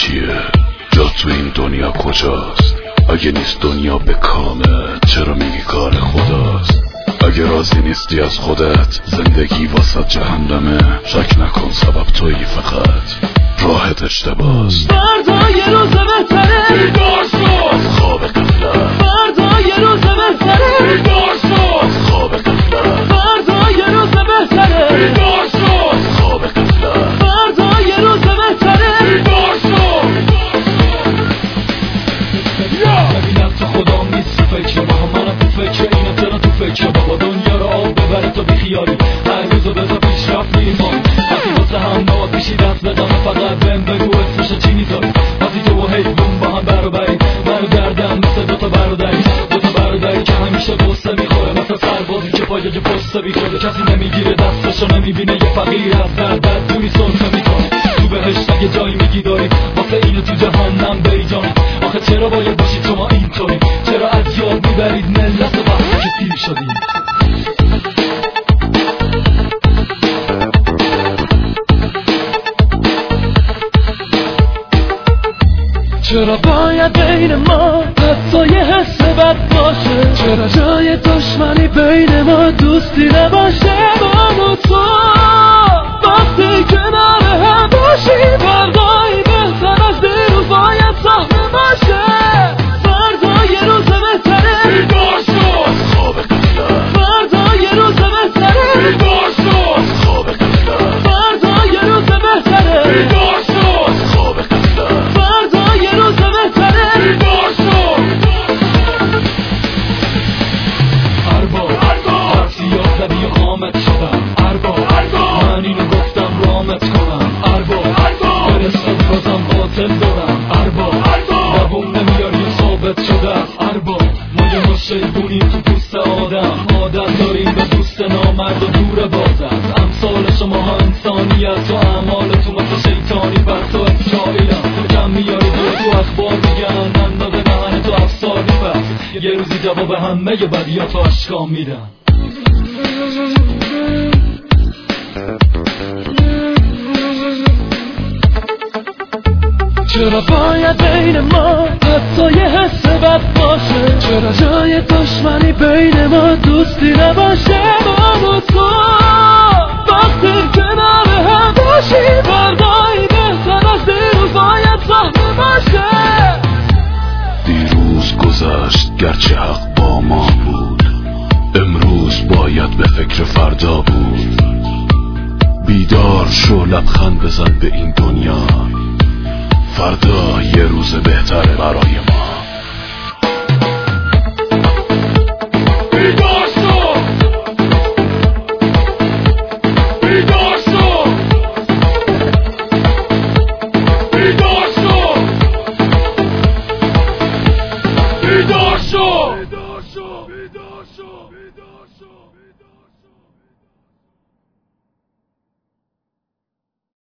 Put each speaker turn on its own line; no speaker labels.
کیه؟ جا تو این دنیا کجاست؟ اگه نیست دنیا به کامه چرا میگی کار خداست؟ اگه راضی نیستی از خودت زندگی واسه جهنمه، شک نکن سبب تویی، فقط راحت اشتباست.
فردا یه روز بهتره،
بیدار شو از خواب غفلت.
فردا یه روز بهتره،
بیدار شو از خواب غفلت.
فردا یه روز بهتره،
بیدار شو از خواب غفلت.
فردا یه روز بهتره،
بیدار شو.
ببینم تو خودم نیست تو فکر با هم، منم تو فکر اینم، چرا تو فکر بابا دنیا رو آب ببره تو بیخیالی، هر روزو بذار پیشرفت میریمان، وقتی واسه هم نواد پیشی دست بدم فقط بهم بگو اسمشو چی میذاری، وقتی تو و حیوون با هم برابری، منو گردم مثل دوتا برادری که همیشه قصه میخوره، مثل سربازی که پای جو پسته بیخوره، کسی نمیگیره دستشو نمیبینه، یه فقیر از درد جوری سرفه میکنه، تو بهشت اگه جایی میگی داری واسه اینو تو جهنم بری جانی، آخه چرا باید باشید شما اینطوری؟ چرا از یاد میبرید ملت و وقتی که پیر شدید؟
چرا باید بین ما حتی یه حس بد باشه؟ چرا جای دشمنی بین ما دوستی نباشه؟ من و تو وقتی کنار هم باشیم فردایی بهتر از دیروز باید صحنه باشه. فردا یه روز بهتره،
بیدار شو از خواب غفلت.
فردا یه روز بهتره،
بیدار شو از خواب غفلت.
فردا یه روز بهتره،
بیدار شو از خواب غفلت.
فردا یه روز بهتره،
بیدار شو.
ارباب حرف سیاه زدی و خامت شدم، ارباب من اینو گفتم رامت کنم، ارباب فرستاد بازم باطل دارم، ارباب دوام نمیاری و ثابت شده است، ارباب ما یه مشیبونیم تو پوست آدم، عادت داریم به دوست نامرد و دور باز است، امثال شما ها انسانیت و اعمالتون مثل شیطانی بر تو افشاییدم، تو کم میاری دور تو اخبار میگن اندازه دهن تو افساری، بس یه روزی جواب همه ی بدیات رو اشکام میدن.
چرا باید بین ما حتی یه حس بد باشه؟ چرا جای دشمنی بین ما دوستی نباشه؟ من و تو وقتی کنار هم باشیم فردایی بهتر از دیروز باید صحنه باشه.
دیروز گذشت گرچه حق با ما بود، امروز باید به فکر فردا بود. بیدار شو لبخند بزن به این دنیا، فردا یه روز بهتره برای ما.